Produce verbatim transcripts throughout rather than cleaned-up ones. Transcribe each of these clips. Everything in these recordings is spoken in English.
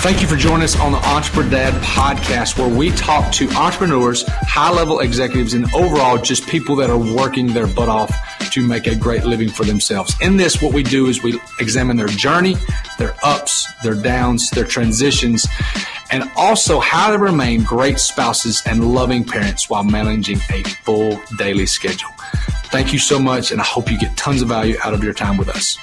Thank you for joining us on the Entrepreneur Dad podcast, where we talk to entrepreneurs, high-level executives, and overall just people that are working their butt off to make a great living for themselves. In this, what we do is we examine their journey, their ups, their downs, their transitions, and also how to remain great spouses and loving parents while managing a full daily schedule. Thank you so much, and I hope you get tons of value out of your time with us.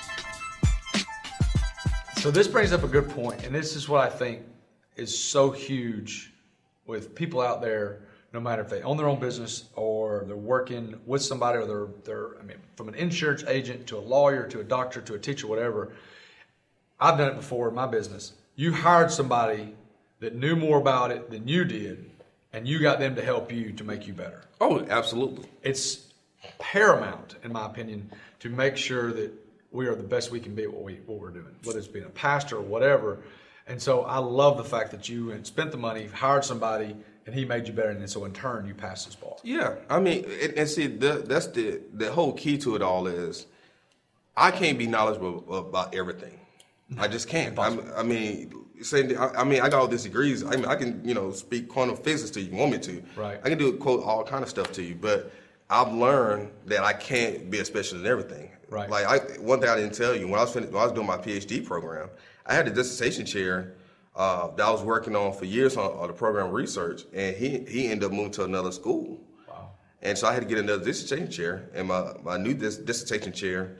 So this brings up a good point, and this is what I think is so huge with people out there, no matter if they own their own business or they're working with somebody, or they're, they're I mean, from an insurance agent to a lawyer to a doctor to a teacher, whatever. I've done it before in my business. You hired somebody that knew more about it than you did, and you got them to help you to make you better. Oh, absolutely. It's paramount, in my opinion, to make sure that we are the best we can be at what, we, what we're doing, whether it's being a pastor or whatever. And so I love the fact that you spent the money, hired somebody, and he made you better, and so in turn you passed this bar. Yeah, I mean, and, and see, the, that's the the whole key to it all is I can't be knowledgeable about everything. I just can't. I, I mean, saying, I, I mean, I got all these degrees. I mean, I can, you know, speak quantum physics to you. You want me to? Right. I can do quote all kind of stuff to you, but I've learned that I can't be a specialist in everything. Right. Like I, one thing I didn't tell you, when I was fin- when I was doing my PhD program, I had a dissertation chair uh, that I was working on for years on, on the program research, and he he ended up moving to another school. Wow. And so I had to get another dissertation chair, and my, my new dis- dissertation chair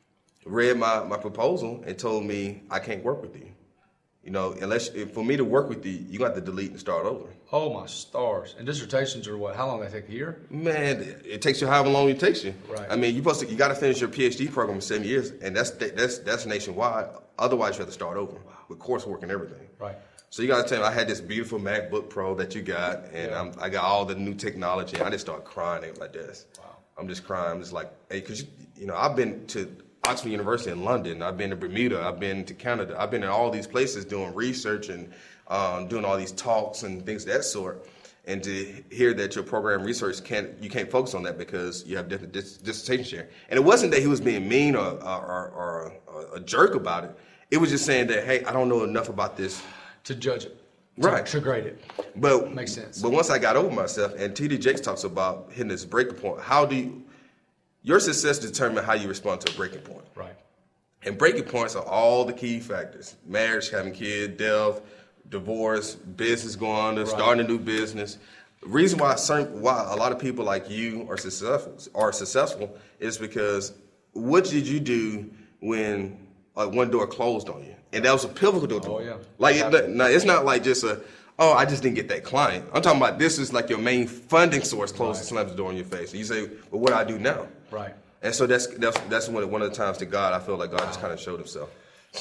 read my, my proposal and told me I can't work with you. You know, unless if, for me to work with you, you got to delete and start over. Oh my stars! And dissertations are what? How long do they take? A year? Man, it takes you however long it takes you. Right. I mean, you supposed to, you got to finish your PhD program in seven years, and that's that's that's nationwide. Otherwise, you have to start over wow. with coursework and everything. Right. So you got to tell me, I had this beautiful MacBook Pro that you got, and yeah. I'm, I got all the new technology. And I just started crying at my desk. Wow. I'm just crying. I'm just like, hey, because you, you know, I've been to Oxford University in London. I've been to Bermuda. I've been to Canada. I've been in all these places doing research and um, doing all these talks and things of that sort. And to hear that your program research can't, you can't focus on that because you have different dis- dissertation share. And it wasn't that he was being mean or, or, or, or a jerk about it. It was just saying that, hey, I don't know enough about this to judge it, right? To, to grade it. But makes sense. But once I got over myself, and T D Jakes talks about hitting this breaking point. How do you? Your success determines how you respond to a breaking point. Right. And breaking points are all the key factors: marriage, having kids, death, divorce, business going under, right. starting a new business. The reason why certain, why a lot of people like you are successful are successful is because what did you do when like one door closed on you? And that was a pivotal door. Oh, yeah. Like, it, now, it's not like just a, oh, I just didn't get that client. I'm talking about this is like your main funding source closes, right. slams the door in your face. And you say, well, what do I do now? Right. And so that's that's that's one, one of the times to God, I feel like God wow. just kind of showed himself.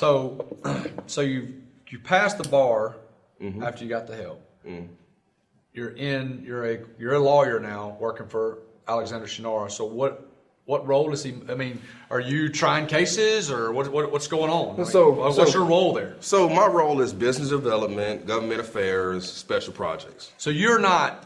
So so you you passed the bar mm-hmm. after you got the help. Mm. You're in, you're a you're a lawyer now working for Alexander Shunnarah. So what What role is he? I mean, are you trying cases, or what, what what's going on? Like, so, what's so, your role there? So my role is business development, government affairs, special projects. So you're not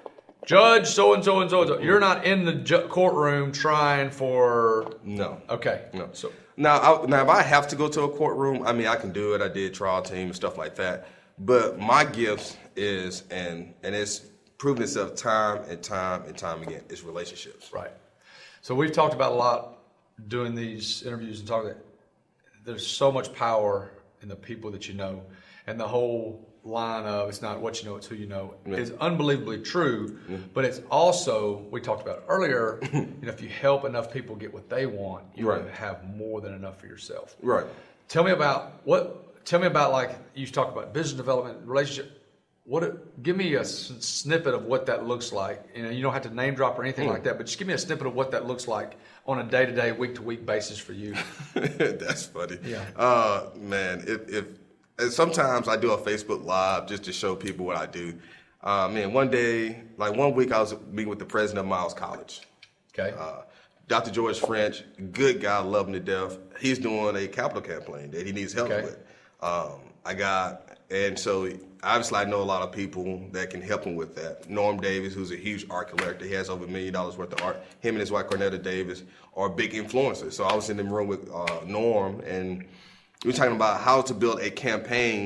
judge so and so and so and so. You're not in the ju- courtroom trying for. No. Okay. No. So now, I, now if I have to go to a courtroom, I mean, I can do it. I did trial team and stuff like that. But my gift is, and and it's proven itself time and time and time again, is relationships. Right. So we've talked about a lot doing these interviews and talking that there's so much power in the people that you know, and the whole line of it's not what you know, it's who you know yeah. is unbelievably true, yeah. but it's also, we talked about earlier, you know, if you help enough people get what they want, you right. have more than enough for yourself. Right. Tell me about what, tell me about like, you talked about business development, relationship. What? Give me a s- snippet of what that looks like. You know, you don't have to name drop or anything mm. like that, but just give me a snippet of what that looks like on a day-to-day, week-to-week basis for you. That's funny. Yeah. Uh, man, if, if and sometimes I do a Facebook Live just to show people what I do. Uh, man, one day, like one week, I was meeting with the president of Miles College. Okay. Uh, Doctor George French, good guy, love him to death. He's doing a capital campaign that he needs help okay. with. Um, I got, and so obviously I know a lot of people that can help him with that. Norm Davis, who's a huge art collector, he has over a million dollars worth of art. Him and his wife, Cornetta Davis, are big influencers. So I was in the room with uh, Norm, and we were talking about how to build a campaign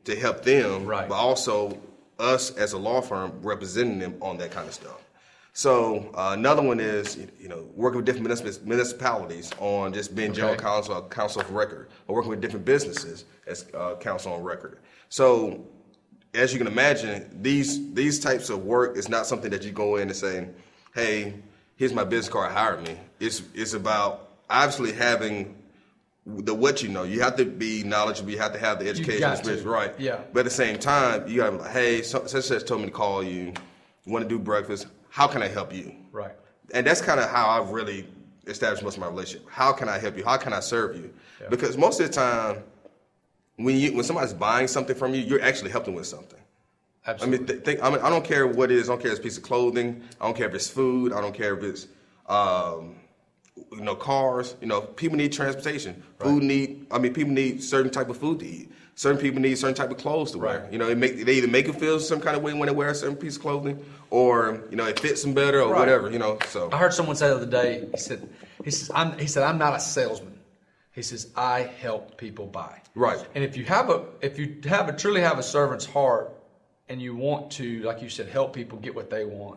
to help them, right. but also us as a law firm representing them on that kind of stuff. So uh, another one is, you know, working with different municip- municipalities on just being general okay. counsel, or counsel of record, or working with different businesses as uh, counsel on record. So as you can imagine, these these types of work is not something that you go in and say, hey, here's my business card, hire me. It's it's about obviously having the what you know. You have to be knowledgeable. You have to have the education experience, right? Yeah. But at the same time, you got to be like, hey, such and such told me to call you. You want to do breakfast? How can I help you? Right. And that's kind of how I've really established most of my relationship. How can I help you? How can I serve you? Yeah. Because most of the time, when you when somebody's buying something from you, you're actually helping with something. Absolutely. I mean, th- think, I mean, I don't care what it is. I don't care if it's a piece of clothing. I don't care if it's food. I don't care if it's, um, you know, cars. You know, people need transportation. Right. Food need. I mean, people need certain type of food to eat. Certain people need certain type of clothes to wear. Right. You know, it make they either make them feel some kind of way when they wear a certain piece of clothing, or you know, it fits them better, or right. whatever. You know, so I heard someone say the other day. He said, "He says I'm." He said, "I'm not a salesman." He says, "I help people buy." Right. And if you have a, if you have a truly have a servant's heart, and you want to, like you said, help people get what they want,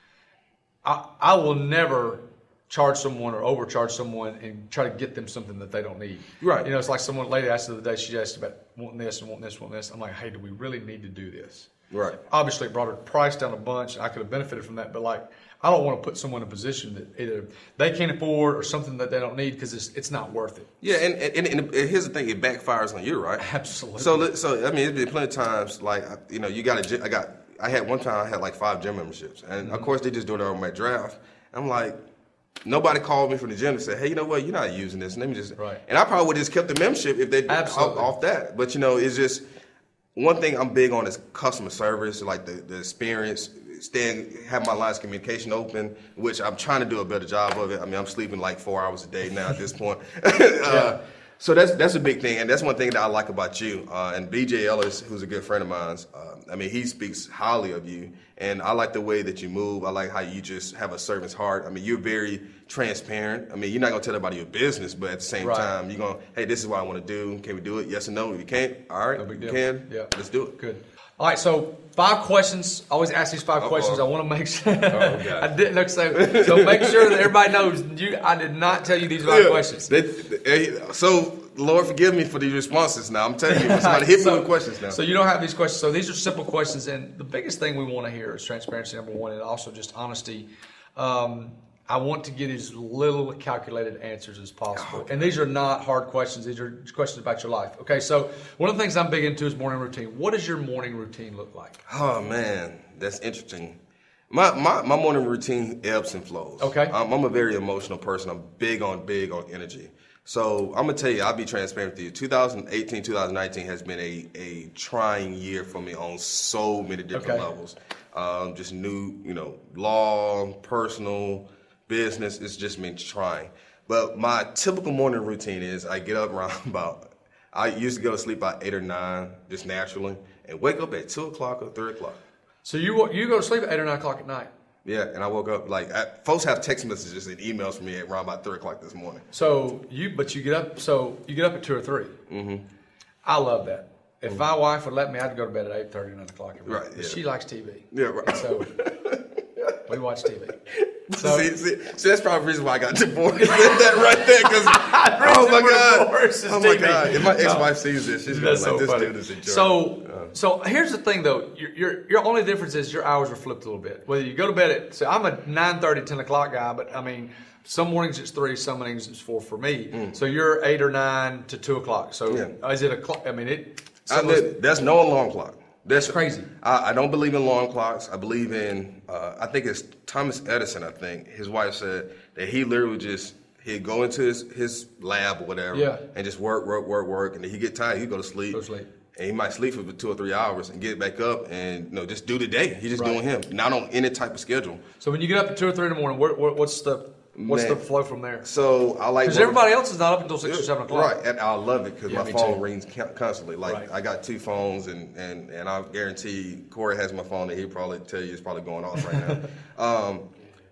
I I will never charge someone or overcharge someone and try to get them something that they don't need. Right. You know, it's like someone lady asked the other day. She asked about wanting this and wanting this, wanting this. I'm like, hey, do we really need to do this? Right. Obviously, it brought her price down a bunch. I could have benefited from that, but like, I don't want to put someone in a position that either they can't afford or something that they don't need because it's it's not worth it. Yeah, and, and, and here's the thing: it backfires on you, right? Absolutely. So, so I mean, it's been plenty of times like you know, you got a, I got, I had one time I had like five gym memberships, and mm-hmm. of course they just doing it on my draft. I'm like, nobody called me from the gym and said, hey, you know what, you're not using this. Let me just, right. And I probably would have just kept the membership if they off, off that. But you know, it's just one thing I'm big on is customer service, like the, the experience. Staying, have my lines of communication open, which I'm trying to do a better job of it. I mean, I'm sleeping like four hours a day now at this point. uh, yeah. So that's that's a big thing, and that's one thing that I like about you. Uh, and B J Ellis, who's a good friend of mine, uh, I mean, he speaks highly of you, and I like the way that you move. I like how you just have a servant's heart. I mean, you're very transparent. I mean, you're not gonna tell everybody your business, but at the same right. time, you're gonna, hey, this is what I want to do. Can we do it? Yes or no? If you can't, all right, no big deal. You can. Yeah, let's do it. Good. All right, so five questions. I always ask these five Uh-oh. questions. I want to make sure. Oh, God. I didn't look so. So make sure that everybody knows you. I did not tell you these five yeah. questions. They, they, so, Lord, forgive me for these responses. Now I'm telling you, somebody hit me so, with questions now. So you don't have these questions. So these are simple questions, and the biggest thing we want to hear is transparency, number one, and also just honesty. Um, I want to get as little calculated answers as possible. Okay. And these are not hard questions. These are questions about your life. Okay, so one of the things I'm big into is morning routine. What does your morning routine look like? Oh, man, that's interesting. My my, my morning routine ebbs and flows. Okay. I'm, I'm a very emotional person. I'm big on big on energy. So I'm going to tell you, I'll be transparent with you. twenty eighteen, twenty nineteen has been a, a trying year for me on so many different okay. levels. Um, just new, you know, law, personal, business. It's just been trying. But my typical morning routine is I get up around about, I used to go to sleep about eight or nine, just naturally, and wake up at two o'clock or three o'clock. So you you go to sleep at eight or nine o'clock at night? Yeah, and I woke up, like, I, folks have text messages and emails from me at around about three o'clock this morning. So you, but you get up, so you get up at two or three. Mm-hmm. I love that. If mm-hmm. my wife would let me, I'd go to bed at eight thirty, nine o'clock every right, night. Yeah. She likes T V. Yeah, right. So we watch T V. So, see, see, see, that's probably the reason why I got divorced. that right there, because oh my god, oh my god, if my ex-wife sees this, she's gonna be like, this funny. dude is a jerk. So, uh, so here's the thing, though. Your, your your only difference is your hours are flipped a little bit. Whether you go to bed at, so I'm a nine thirty, ten o'clock guy, but I mean, some mornings it's three, some mornings it's four for me. Mm. So you're eight or nine to two o'clock. So yeah. Is it a clock? I mean, it. I live, there's no alarm clock. That's crazy. I, I don't believe in alarm clocks. I believe in, uh, I think it's Thomas Edison, I think. His wife said that he literally just, he'd go into his, his lab or whatever yeah. and just work, work, work, work. And then he'd get tired, he'd go to sleep. Go to sleep. And he might sleep for two or three hours and get back up and you know just do the day. He's just right. doing him, not on any type of schedule. So when you get up at two or three in the morning, what, what, what's the what's Man. the flow from there? So I like because everybody else is not up until six or seven o'clock. Right, and I love it because yeah, my phone too. rings constantly. Like right. I got two phones, and, and, and I guarantee Corey has my phone, and he'll probably tell you it's probably going off right now. um,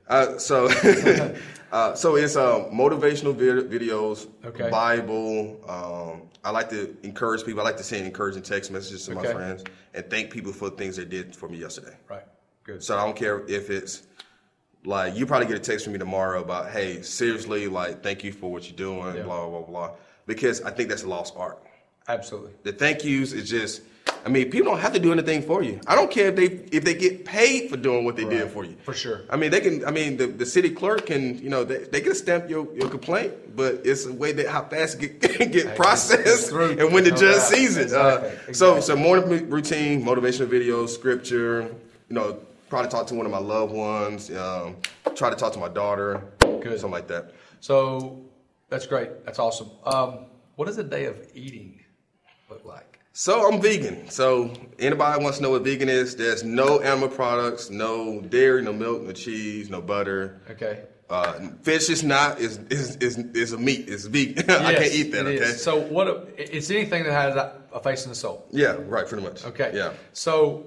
Uh, so, uh, so it's uh, motivational vid- videos, okay. Bible. Um, I like to encourage people. I like to send encouraging text messages to okay. my friends and thank people for things they did for me yesterday. Right. Good. So I don't care if it's like you probably get a text from me tomorrow about, hey, seriously, like thank you for what you're doing, yeah. blah blah blah blah. Because I think that's a lost art. Absolutely. The thank yous is just. I mean, people don't have to do anything for you. I don't care if they if they get paid for doing what they right. did for you. For sure. I mean, they can. I mean, the, the city clerk can. You know, they, they can stamp your, your complaint, but it's a way that how fast it get get hey, processed and when the no judge doubt. sees it. Exactly. Uh, exactly. So, so morning routine, motivational videos, scripture. You know, probably talk to one of my loved ones. Um, try to talk to my daughter. Good. Something like that. So that's great. That's awesome. Um, what does a day of eating look like? So I'm vegan. So anybody wants to know what vegan is, there's no animal products, no dairy, no milk, no cheese, no butter. Okay. Uh, fish is not, is is is, is a meat. It's vegan. Yes, I can't eat that, okay? Is. So what, it's anything that has a face and a soul. Yeah, right, pretty much. Okay. Yeah. So,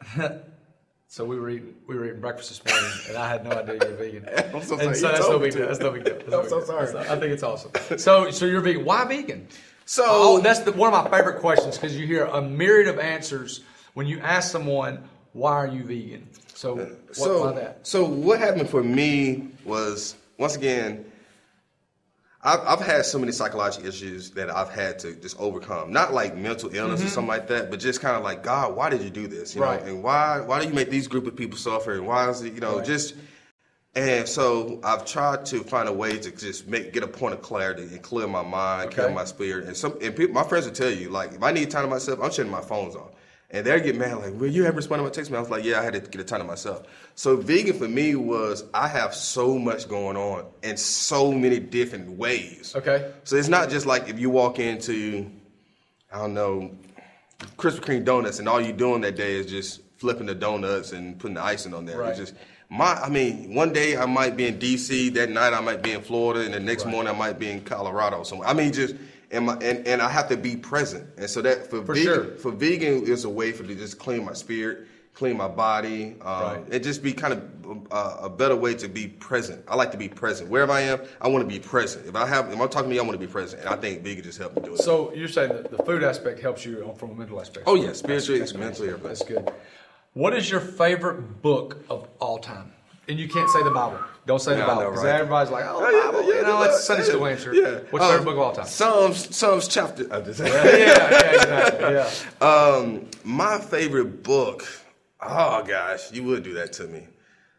so we were eating, we were eating breakfast this morning and I had no idea you were vegan. I'm so sorry. And so that's no big deal. That's no big deal. That's I'm so sorry. I think it's awesome. So, so you're vegan. Why vegan? So oh, that's the, one of my favorite questions because you hear a myriad of answers when you ask someone, why are you vegan? So, what, so, why that? So what happened for me was, once again, I've, I've had so many psychological issues that I've had to just overcome. Not like mental illness mm-hmm. or something like that, but just kind of like, God, why did you do this? You right. know, and why why do you make these group of people suffer? And why is it, you know, right. just... And so I've tried to find a way to just make get a point of clarity and clear my mind, okay. clear my spirit. And some and people, my friends will tell you, like, if I need time to myself, I'm shutting my phones off. And they'll get mad, like, will you ever respond to my text? I was like, yeah, I had to get a time to myself. So vegan for me was I have so much going on in so many different ways. Okay. So it's not just like if you walk into, I don't know, Krispy Kreme donuts and all you're doing that day is just flipping the donuts and putting the icing on there. Right. It's just my, I mean, one day I might be in D C, that night I might be in Florida, and the next right. morning I might be in Colorado somewhere. I mean, just and my and, and I have to be present, and so that for, for vegan, sure. for vegan is a way for to just clean my spirit, clean my body, um, right. and just be kind of uh, a better way to be present. I like to be present wherever I am. I want to be present. If I have, if I'm talking to you, I want to be present, and I think vegan just helped me do it. So you're saying that the food aspect helps you from a mental aspect? Oh yeah, spiritually, mentally, everything. That's good. What is your favorite book of all time? And you can't say the Bible. Don't say the yeah, Bible. Because right. everybody's like, oh, the yeah, Bible. Yeah, you know, yeah, it's Sunday yeah, school answer. Yeah. What's your um, favorite book of all time? Psalms, Psalms chapter. I'm just yeah, yeah, exactly. Yeah. Um, my favorite book. Oh, gosh. You would do that to me.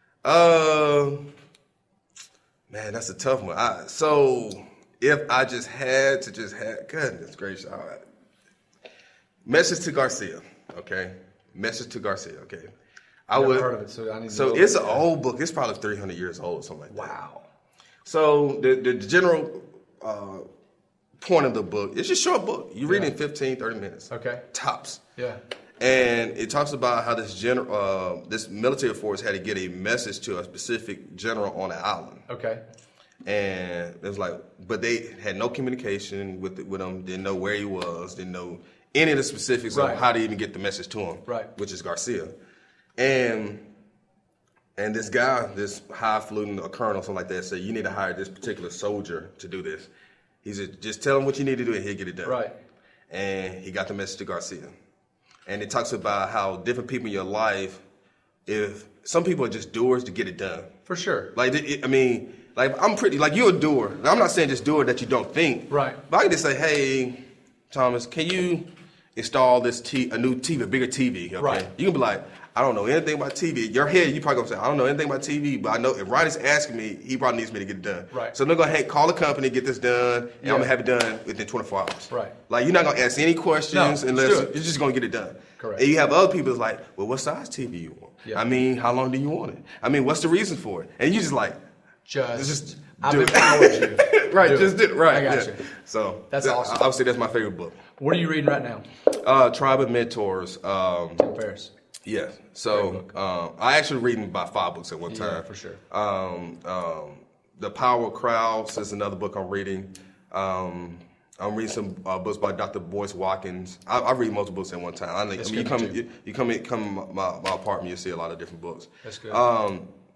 Uh, man, that's a tough one. I, so if I just had to just have, goodness gracious. All right. Message to Garcia. Okay. Message to Garcia. Okay. I Never would, heard of it, so I need to so know it's it. an old book. It's probably three hundred years old, something like that. Wow. So the, the general uh, point of the book, it's just a short book. You read yeah. it in fifteen, thirty minutes. Okay. Tops. Yeah. And it talks about how this general, uh, this military force had to get a message to a specific general on an island. Okay. And it was like, but they had no communication with with him. Didn't know where he was. Didn't know any of the specifics right. of how to even get the message to him. Right. Which is Garcia. And and this guy, this highfalutin, a colonel, something like that, said, you need to hire this particular soldier to do this. He said, just tell him what you need to do and he'll get it done. Right. And he got the message to Garcia. And it talks about how different people in your life, if some people are just doers to get it done. For sure. Like, it, I mean, like I'm pretty, like you're a doer. I'm not saying just doer that you don't think. Right. But I can just say, hey, Thomas, can you install this t- a new T V, a bigger T V? Okay? Right. You can be like, I don't know anything about T V. Your head, you probably gonna say, I don't know anything about T V, but I know if Ronnie's asking me, he probably needs me to get it done. Right. So they're gonna hey, call the company, get this done, and yeah. I'm gonna have it done within twenty-four hours. Right. Like you're not gonna ask any questions no, unless you're just gonna get it done. Correct. And you have other people that's like, well, what size T V you want? Yeah. I mean, how long do you want it? I mean, what's the reason for it? And you just like, just, just I've do empowered it. you. Right, do just do it. Right. I got yeah. you. So that's that, awesome. I would say that's my favorite book. What are you reading right now? Uh, Tribe of Mentors. Um, Tim Ferriss. Yeah. So um, I actually reading about five books at one time. Yeah, for sure. Um, um, The Power of Crowds is another book I'm reading. Um, I'm reading some uh, books by Doctor Boyce Watkins. I, I read multiple books at one time. I, think, I mean, you come, you, you come in, come my, my apartment, you see a lot of different books. That's good. Um,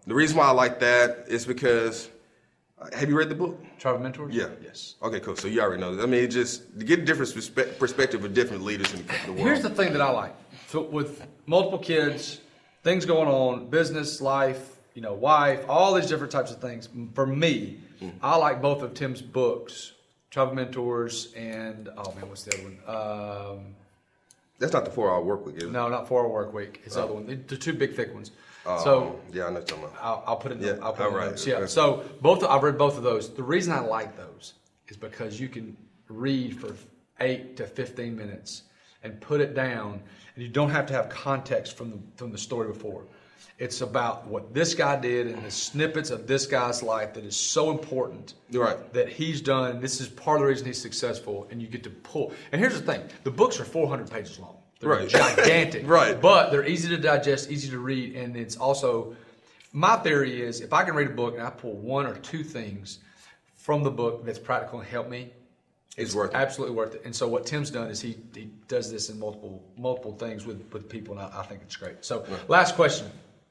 The reason why I like that is because, uh, have you read the book? Tribe of Mentors? Yeah. Yes. Okay, cool. So you already know that. I mean, it just to get a different perspe- perspective of different leaders in the, the world. Here's the thing that I like. So with multiple kids, things going on, business, life, you know, wife, all these different types of things. For me, mm. I like both of Tim's books, Tribe of Mentors and, oh man, what's the other one? Um, That's not the four-hour work week, is it? No, not four-hour work week. It's the oh. other one. The two big thick ones. Oh, so yeah, I know what you're talking about. I'll, I'll put it in yeah, the, I'll put it in right. notes. Yeah. So both I've read both of those. The reason I like those is because you can read for eight to fifteen minutes and put it down, and you don't have to have context from the from the story before. It's about what this guy did and the snippets of this guy's life that is so important right. that he's done. This is part of the reason he's successful, and you get to pull. And here's the thing: the books are four hundred pages long. They're right. gigantic, right? But they're easy to digest, easy to read, and it's also. My theory is, if I can read a book and I pull one or two things from the book that's practical and help me, it's, it's worth it. Absolutely worth it. And so what Tim's done is he he does this in multiple multiple things with with people, and I, I think it's great. So right. last question: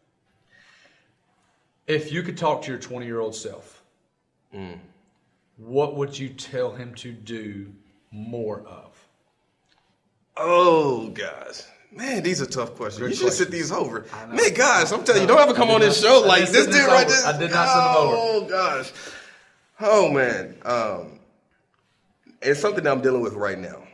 if you could talk to your twenty-year-old self, mm. what would you tell him to do more of? Oh, guys. Man, these are tough questions. Good you should questions. sit these over. Man, guys, I'm telling you, don't ever come on this not, show like this dude right there. I did not send them over. Oh, gosh. Oh, man. Um, it's something that I'm dealing with right now.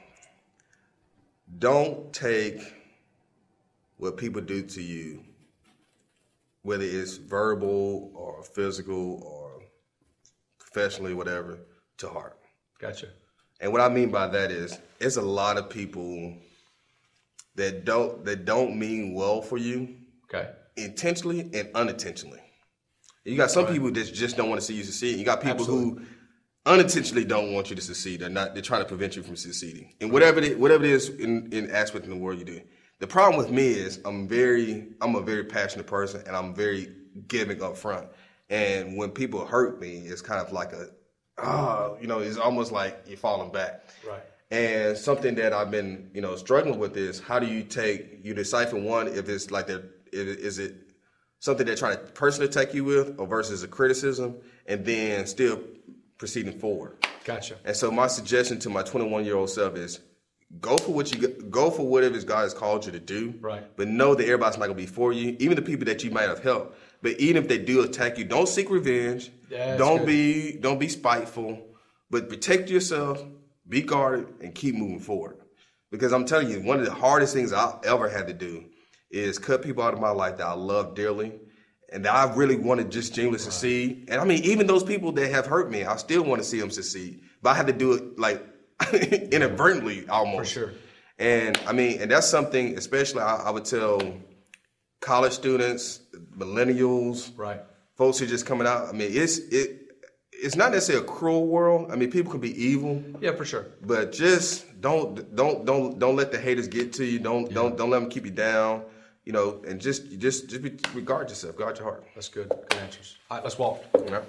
Don't take what people do to you, whether it's verbal or physical or professionally, whatever, to heart. Gotcha. And what I mean by that is, it's a lot of people that don't that don't mean well for you, okay, intentionally and unintentionally. You got some right. people that just don't want to see you succeed. You got people Absolutely. who unintentionally don't want you to succeed. They're not. They're trying to prevent you from succeeding. And whatever it, whatever it is in, in aspect in the world you do. The problem with me is I'm very I'm a very passionate person, and I'm very giving up front. And when people hurt me, it's kind of like a ah, you know, it's almost like you're falling back. Right. And something that I've been, you know, struggling with is how do you take, you decipher one, if it's like, they're, is it something they're trying to personally attack you with or versus a criticism, and then still proceeding forward. Gotcha. And so my suggestion to my twenty-one-year-old self is go for what you, go for whatever God has called you to do. Right. But know that everybody's not going to be for you, even the people that you might have helped. But even if they do attack you, don't seek revenge. Yeah, don't good. be, don't be spiteful, but protect yourself. Be guarded and keep moving forward. Because I'm telling you, one of the hardest things I ever had to do is cut people out of my life that I love dearly and that I really want to just genuinely right. succeed. And I mean, even those people that have hurt me, I still want to see them succeed. But I had to do it like inadvertently almost. For sure. And I mean, and that's something, especially I, I would tell college students, millennials, right. folks who are just coming out. I mean, it's it. It's not necessarily a cruel world. I mean, people can be evil. Yeah, for sure. But just don't don't don't don't let the haters get to you. Don't yeah. don't don't let them keep you down. You know, and just just just be, regard yourself. Guard your heart. That's good. Good answers. All right, let's walk. Yeah.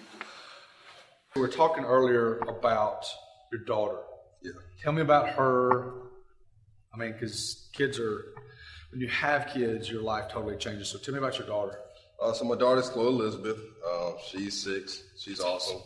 We were talking earlier about your daughter. Yeah. Tell me about her. I mean, because kids are, when you have kids, your life totally changes. So tell me about your daughter. Uh, so my daughter's Chloe Elizabeth. Um, she's six. She's awesome.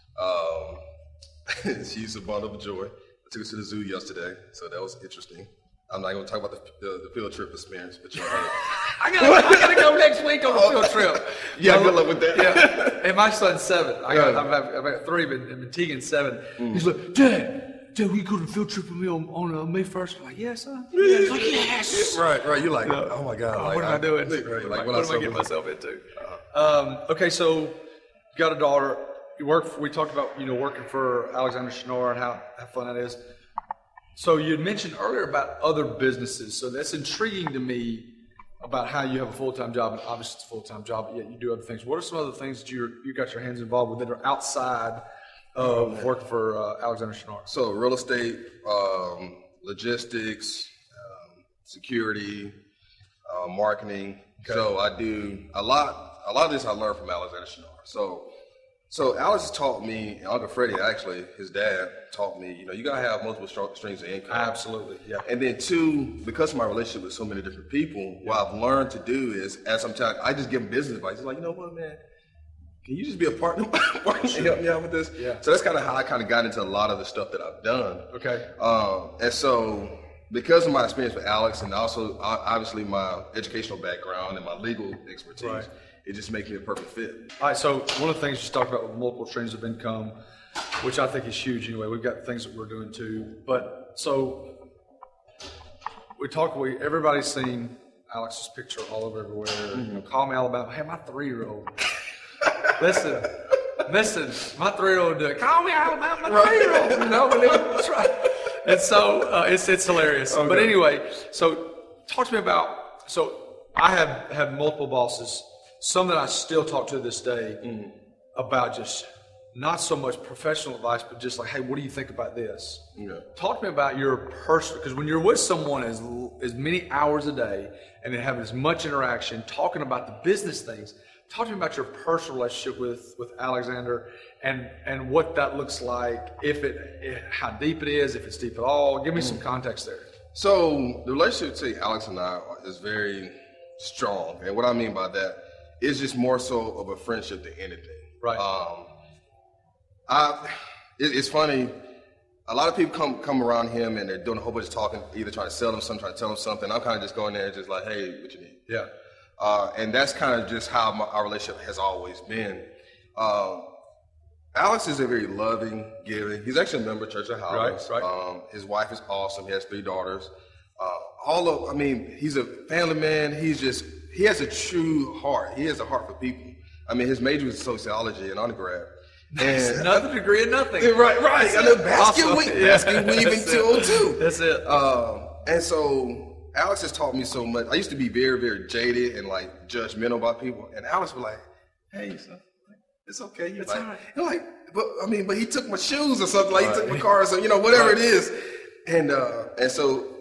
Um, she's a bundle of joy. I took her to the zoo yesterday, so that was interesting. I'm not going to talk about the, the, the field trip experience, but you know. I gotta, I gotta go next week on a field trip. Yeah, so, good luck with that. Yeah, and my son's seven. I got, I've, got, I've got three, but and Tegan's seven. Mm. He's like, Dad, Dad, will you go to the field trip with me on, on uh, May first? I'm like, yes, son. Yeah. He's like, yes. Right, right. You're like, yeah. oh my God. Oh, like, what am I, I doing? Right, like, what what am I getting myself into? Uh-huh. Um, okay, so you got a daughter. You work. For, we talked about you know working for Alexander Schnorr and how, how fun that is. So you had mentioned earlier about other businesses. So that's intriguing to me about how you have a full-time job, and obviously it's a full-time job, but yet you do other things. What are some other things that you you got your hands involved with that are outside of working for uh, Alexander Schnorr? So real estate, um, logistics, um, security, uh, marketing. Okay. So I do a lot. A lot of this I learned from Alexander Schnorr. So So Alex taught me, Uncle Freddie actually, his dad taught me, you know, you gotta have multiple str- streams of income. Absolutely, yeah. And then two, because of my relationship with so many different people, yeah. what I've learned to do is, as I'm telling, I just give them business advice. It's like, you know what, man, can you just be a partner, partner and help me out with this? Yeah. So that's kind of how I kind of got into a lot of the stuff that I've done. Okay. Um, and so because of my experience with Alex and also obviously my educational background and my legal expertise, right. it just makes me a perfect fit. All right, so one of the things you talked about with multiple streams of income, which I think is huge anyway. We've got things that we're doing too. But so we talk, we everybody's seen Alex's picture all over everywhere. Mm-hmm. You know, call me Alabama. Hey, my three-year-old. listen, listen, my three-year-old do it. Call me Alabama, my three-year-old. You know, that's right. And so uh, it's it's hilarious. Okay. But anyway, so talk to me about, so I have, have multiple bosses. Some that I still talk to this day mm. about just not so much professional advice, but just like, hey, what do you think about this? Yeah. Talk to me about your personal, because when you're with someone as as many hours a day and they have as much interaction, talking about the business things, talk to me about your personal relationship with, with Alexander and and what that looks like, if it, if, how deep it is, if it's deep at all. Give me mm. some context there. So the relationship between Alex and I is very strong, and what I mean by that, it's just more so of a friendship than anything. Right. Um, I, it, it's funny. A lot of people come come around him and they're doing a whole bunch of talking, either trying to sell him something, trying to tell him something. I'm kind of just going there and just like, hey, what you need? Yeah. Uh, and that's kind of just how my, our relationship has always been. Um, Alex is a very loving, giving. He's actually a member of Church of Highlands. Right, right. Um, his wife is awesome. He has three daughters. Uh, all of, I mean, he's a family man. He's just, he has a true heart. He has a heart for people. I mean, his major was sociology and undergrad. And another degree of nothing. Right, right. That's and it. the basket, Awesome. weave, Yeah. basket weaving two oh two. That's it. Um, and so Alex has taught me so much. I used to be very, very jaded and like judgmental about people. And Alex was like, hey, son, it's okay. You're it's like, all right. You're like, but I mean, but he took my shoes or something. Like right. he took my car or something, you know, whatever right. it is. And uh, and so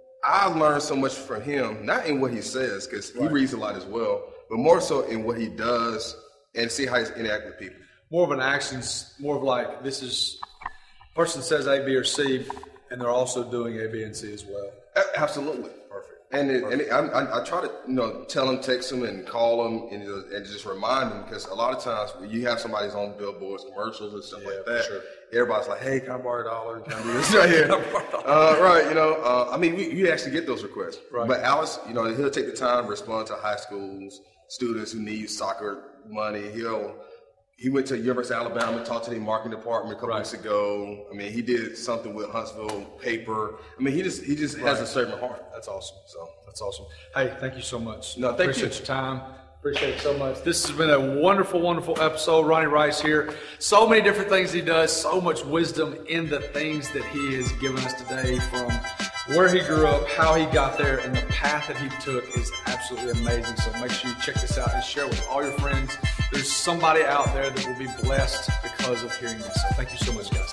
I learned so much from him, not in what he says, because right. he reads a lot as well, but more so in what he does and see how he's interact with people. More of an action, more of like, this is, person says A, B, or C, and they're also doing A, B, and C as well. A- absolutely. Perfect. And, it, Perfect. and it, I, I, I try to, you know, tell them, text them, and call them, and, and just remind them, because a lot of times when you have somebody's on billboards, commercials, and stuff yeah, like that, sure. everybody's like, hey, can I borrow a dollar? Can I do this right here? uh, right, you know, uh, I mean, we, you actually get those requests. Right. But Alex, you know, he'll take the time to respond to high schools, students who need soccer money. He'll, He went to University of Alabama, talked to the marketing department a couple right. weeks ago. I mean, he did something with Huntsville paper. I mean, he just he just right. has a certain heart. That's awesome. So that's awesome. Hey, thank you so much. No, thank Appreciate you. your time. Appreciate it so much. This has been a wonderful, wonderful episode. Ronnie Rice here. So many different things he does. So much wisdom in the things that he has given us today, from where he grew up, how he got there, and the path that he took is absolutely amazing. So make sure you check this out and share it with all your friends. There's somebody out there that will be blessed because of hearing this. So thank you so much, guys.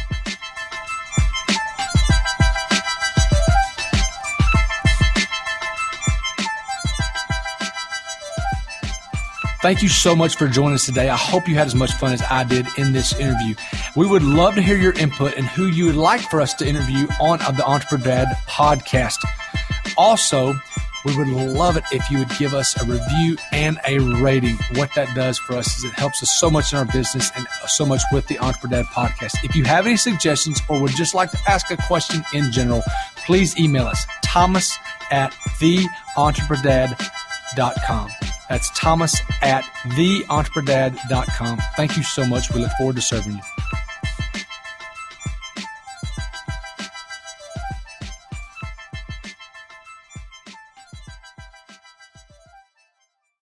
Thank you so much for joining us today. I hope you had as much fun as I did in this interview. We would love to hear your input and who you would like for us to interview on the Entrepreneur Dad podcast. Also, we would love it if you would give us a review and a rating. What that does for us is it helps us so much in our business and so much with the Entrepreneur Dad podcast. If you have any suggestions or would just like to ask a question in general, please email us, Thomas at the entrepreneur dad dot com. That's Thomas at the entrepreneur dad dot com. Thank you so much. We look forward to serving you.